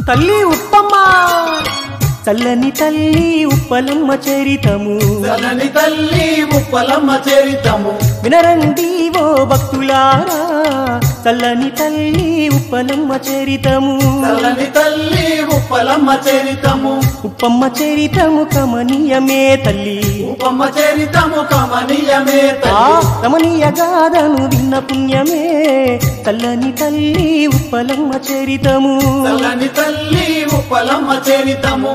తల్లి ఉప్పమ్మ చల్లని తల్లి ఉప్పలమ్మ చరితము చల్లని తల్లి ఉప్పలమ్మ చరితము వినరండి ఓ భక్తులారా చల్లని తల్లి ఉప్పలమ్మ చరితము చల్లని తల్లి ఉప్పలమ్మ చరితము ఉప్పమ్మ చరితము కమనీయమే తల్లి ఉప్పమ్మ చరితము కమనీయమే తల్లి రమణీయ గాథను విన్న పుణ్యమే చల్లని తల్లి ఉప్పలమ్మ చరితము చల్లని తల్లి ఉప్పలమ్మ చరితము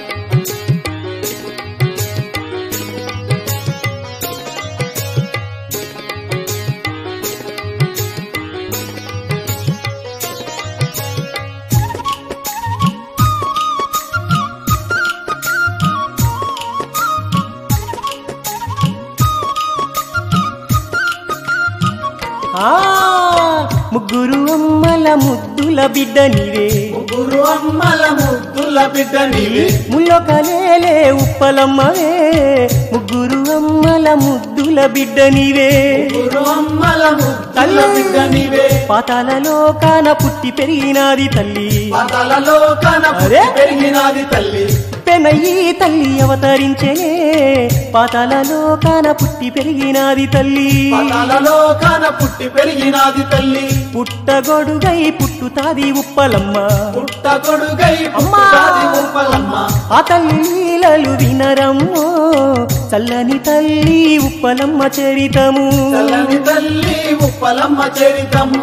ముగ్గురు అమ్మల ముద్దుల బిడ్డ నీవే ముగ్గురు అమ్మల ముద్దుల బిడ్డ నీవే ముల్లొకలేలే ఉప్పలమ్మవే ముగ్గురు అమ్మల ముద్దుల బిడ్డ నీవే ముగ్గురు అమ్మల ముద్దుల బిడ్డ నీవే పాతాలలో కాన పుట్టి పెరిగినాది తల్లి పాతాలలో కాన పుట్టి పెరిగినాది తల్లి పెనయ్యి తల్లి అవతరించెనే పాతాలలో కాన పుట్టి పెరిగినాది తల్లి పాతాలలో కాన పుట్టి పెరిగినాది తల్లి పుట్టగొడుగై పుట్టుతాది ఉప్పలమ్మ పుట్టగొడుగై పుట్టుతాది ఉప్పలమ్మ ఆ తల్లి లీలలు వినరమ్మో చల్లని తల్లి ఉప్పలమ్మ చరితము చల్లని తల్లి ఉప్పలమ్మ చరితము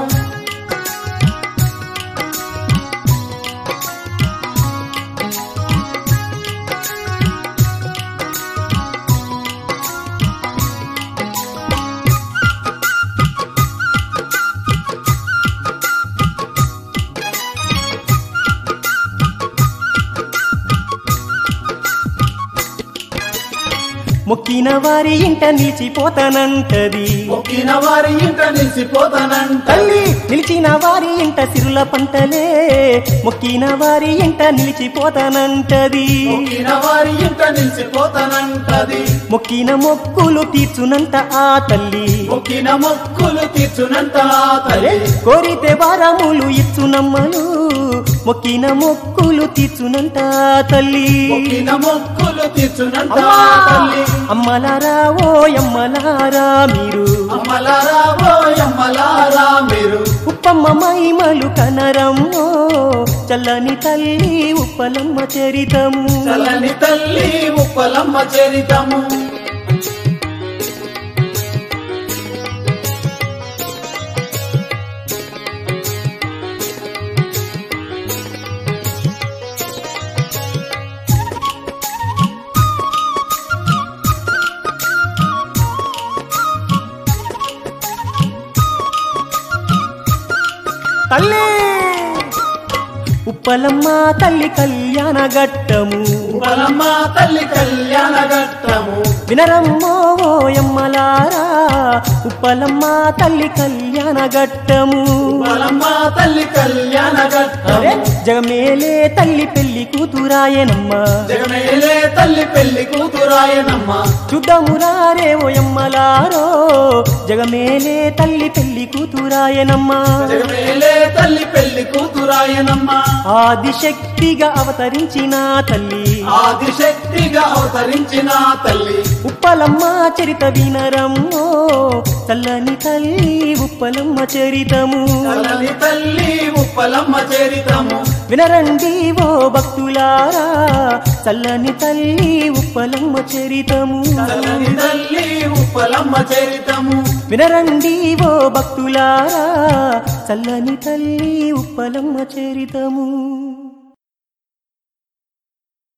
మొక్కిన వారి ఇంట నిలిచిపోతానంటది మొక్కిన వారి ఇంట నిలిచిపోతానంట తల్లి నిలిచిన వారి ఇంట సిరుల పంటలే మొక్కిన వారి ఇంట నిలిచిపోతానంటది మొక్కిన వారి ఇంట నిలిచిపోతానంటది మొక్కిన మొక్కులు తీర్చునంట ఆ తల్లి మొక్కిన మొక్కులు తీర్చునంట ఆ తల్లి కోరితే వారములు ఇచ్చునమ్మలు మొక్కిన మొక్కులు తీర్చునంట తల్లి మొక్కిన మొక్కులు తీర్చునంట తల్లి అమ్మలారా ఓ అమ్మలారా మీరు అమ్మలారా ఓ అమ్మలారా మీరు ఉప్పమ్మ మహిమలు కనరమ్మో చల్లని తల్లి ఉప్పలమ్మ చరితము చల్లని తల్లి ఉప్పలమ్మ చరితము తల్లి ఉప్పలమ్మ తల్లి కళ్యాణ ఘట్టము ఉప్పలమ్మ తల్లి కళ్యాణ ఘట్టము వినరమ్మో ఓయమ్మలారా ఉప్పలమ్మ తల్లి కళ్యాణ ఘట్టము ఉప్పలమ్మ తల్లి కళ్యాణ ఘట్టము జగమేలే తల్లి పెళ్లి కూతురాయనమ్మ జగమేలే తల్లి పెళ్లి కూతురాయనమ్మ చూద్దామురారే ఓయమ్మలారో జగమేలే తల్లి పెళ్లి కూతురాయనమ్మ జగమేలే తల్లి పెళ్లి కూతురాయనమ్మ ఆదిశక్తిగా అవతరించిన తల్లి ఆదిశక్తిగా అవతరించిన తల్లి ఉప్పలమ్మ చరిత వినరమ్మో చల్లని తల్లి ఉప్పలమ్మ చరితము చల్లని తల్లి ఉప్పలమ్మ చరితము వినరండి ఓ భక్తులారా చల్లని తల్లి ఉప్పలమ్మ చరితము చల్లని తల్లి ఉప్పలమ్మ చరితము వినరండి ఓ భక్తులారా చల్లని తల్లి ఉప్పలమ్మ చరితము